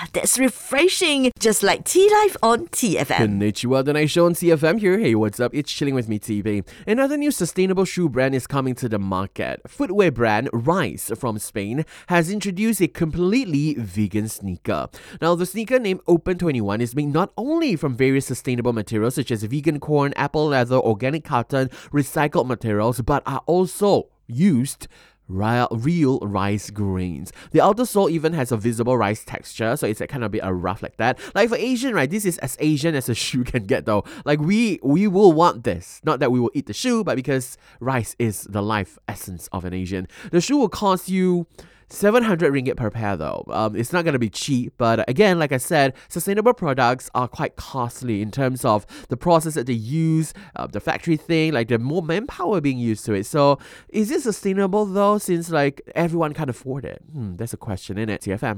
that's refreshing, just like Tea Life on TFM. Konnichiwa, the night show on TFM here. Hey, what's up? It's Chilling with me, TB. Another new sustainable shoe brand is coming to the market. Footwear brand Rice from Spain has introduced a completely vegan sneaker. Now, the sneaker named Open 21 is made not only from various sustainable materials such as vegan corn, apple leather, organic cotton, recycled materials, but are also used real rice grains. The outer sole even has a visible rice texture, so it's kind of a bit rough like that. Like for Asian, right, this is as Asian as a shoe can get though. Like we will want this. Not that we will eat the shoe, but because rice is the life essence of an Asian. The shoe will cost you 700 ringgit per pair though. It's not going to be cheap, but again, like I said, sustainable products are quite costly in terms of the process that they use, the factory thing, like there's more manpower being used to it. So is it sustainable though, since like everyone can't afford it? That's a question, innit, TFM?